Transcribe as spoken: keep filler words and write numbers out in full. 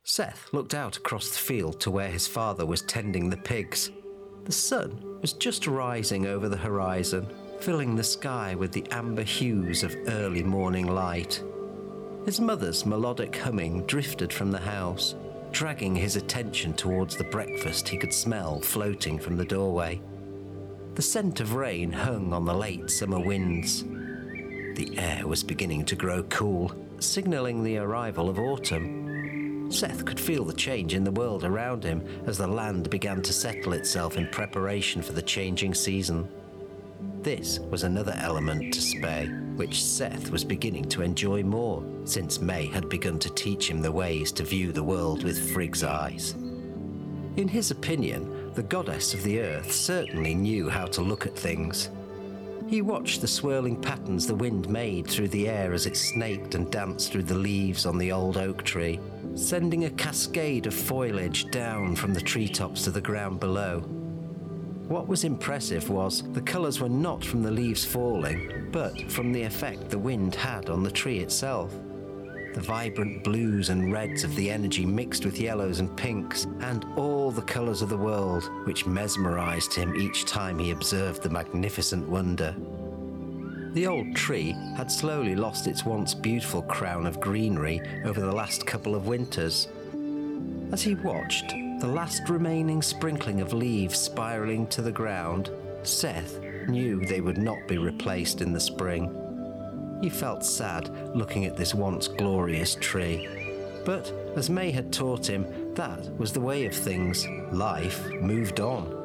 Seth looked out across the field to where his father was tending the pigs. The sun was just rising over the horizon, filling the sky with the amber hues of early morning light. His mother's melodic humming drifted from the house, dragging his attention towards the breakfast he could smell floating from the doorway. The scent of rain hung on the late summer winds. The air was beginning to grow cool, signalling the arrival of autumn. Seth could feel the change in the world around him as the land began to settle itself in preparation for the changing season. This was another element to Spey, which Seth was beginning to enjoy more, since May had begun to teach him the ways to view the world with Frigg's eyes. In his opinion, the goddess of the earth certainly knew how to look at things. He watched the swirling patterns the wind made through the air as it snaked and danced through the leaves on the old oak tree, sending a cascade of foliage down from the treetops to the ground below. What was impressive was the colours were not from the leaves falling, but from the effect the wind had on the tree itself. The vibrant blues and reds of the energy mixed with yellows and pinks, and all the colours of the world, which mesmerised him each time he observed the magnificent wonder. The old tree had slowly lost its once beautiful crown of greenery over the last couple of winters. As he watched the last remaining sprinkling of leaves spiralling to the ground, Seth knew they would not be replaced in the spring. He felt sad looking at this once glorious tree. But, as May had taught him, that was the way of things. Life moved on.